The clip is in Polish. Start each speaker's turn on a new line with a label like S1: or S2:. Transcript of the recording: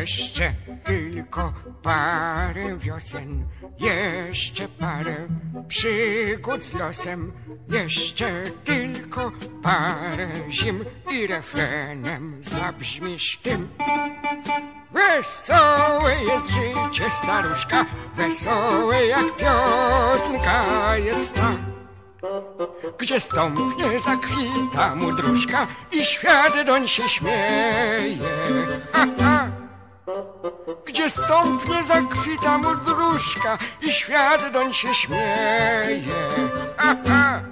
S1: Jeszcze tylko parę wiosen, jeszcze parę przygód z losem, jeszcze tylko parę zim i refrenem zabrzmisz tym. Wesołe jest życie, staruszka, wesołe jak piosenka jest ta. Gdzie stąpnie, zakwita mu dróżka i świat doń się śmieje. Ha, ha. Gdzie stąpnie, zakwita mu dróżka i świat doń się śmieje. Ha, ha.